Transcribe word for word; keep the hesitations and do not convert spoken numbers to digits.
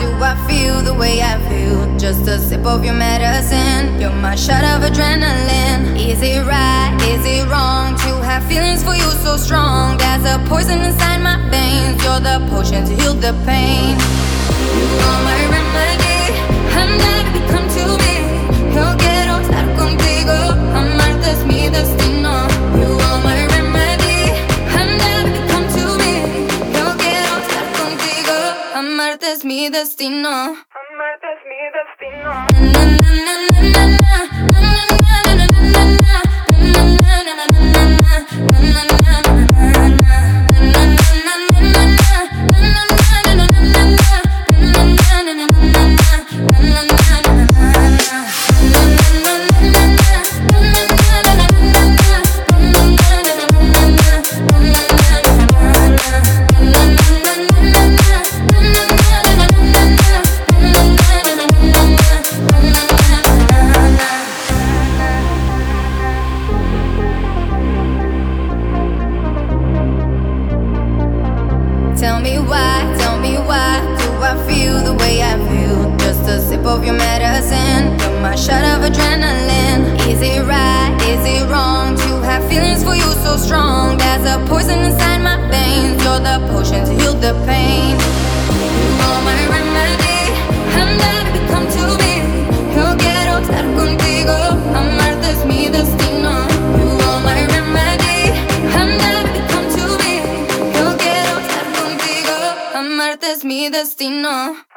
do I feel the way I feel? Just a sip of your medicine, you're my shot of adrenaline. Is it right, is it wrong to have feelings for you so strong? There's a poison inside my veins, you're the potion to heal the pain. You are my remedy, andar y come to me. Yo quiero estar contigo, amarte es mi destino. You are my remedy, andar y come to me. Yo quiero estar contigo, amarte es mi destino. Amarte es mi destino. Na, na, na, na, na, na, na, na, na, na, Tell me why, tell me why do I feel the way I feel? Just a sip of your medicine, you're my shot of adrenaline. Is it right, is it wrong to have feelings for you so strong? There's a poison inside my veins, you're the potion to heal the pain. You are my remedy, andar y come to me. Yo quiero estar contigo, amarte es mi destino. You are my remedy, andar y come to me. Yo quiero estar contigo, amarte es mi destino.